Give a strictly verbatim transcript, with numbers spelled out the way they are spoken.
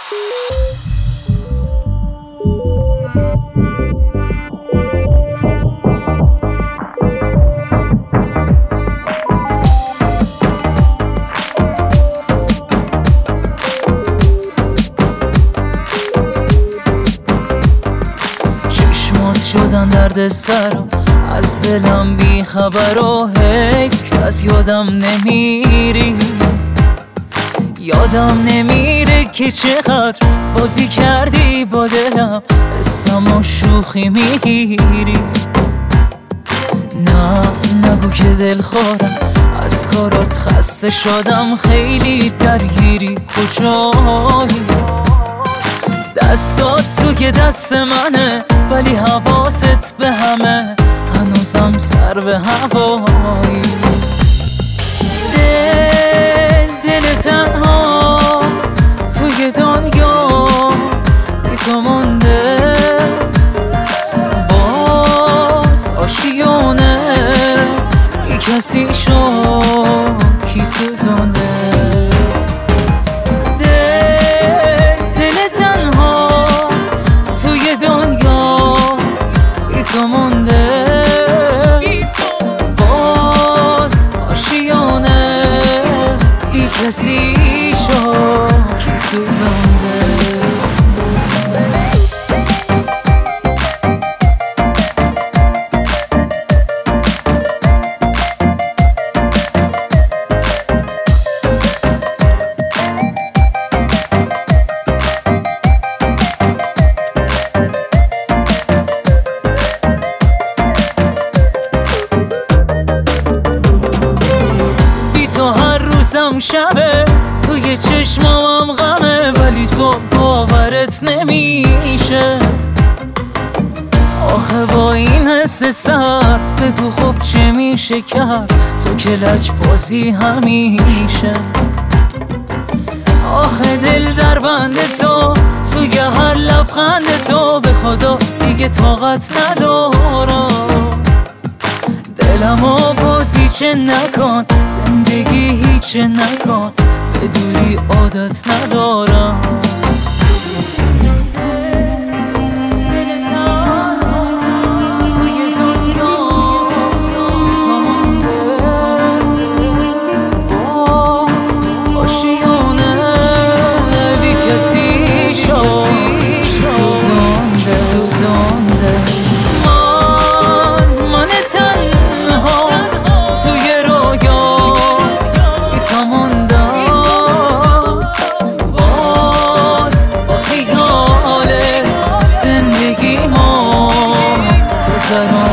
شدن درد سرم از دلم بی خبر و حیف که از یادم نمیری. یادم نمیره که چقدر بازی کردی با دلم، حسم و شوخی میگیری. نه نگو که دل خورم، از کارات خسته شدم، خیلی درگیری. کجایی؟ دستات تو که دست منه، ولی حواست به همه، هنوزم سر به هوایی. دل دل تنها توی دنیا بی تو مونده، باز آشیونه بی کسی شو کی سوزونده. تو مونده باز آشیانه بی کسی شو کی سوزونده. روزم شبه توی چشمام غمه، ولی تو باورت نمیشه. آخه با این حس سرد بگو خب چه میشه کرد، تو که لج بازی همیشه. آخه دل در بند تو، توی هر لبخند تو، به خدا دیگه طاقت ندارم. دلمو بازی چه نکن، زندگی هیچ نکن، به دوری عادت ندارم. دل تنها توی دنیا به تو مونده، باز آشیانه بی کسی شو کی سوزونده سوزونده. زندگی ما گذران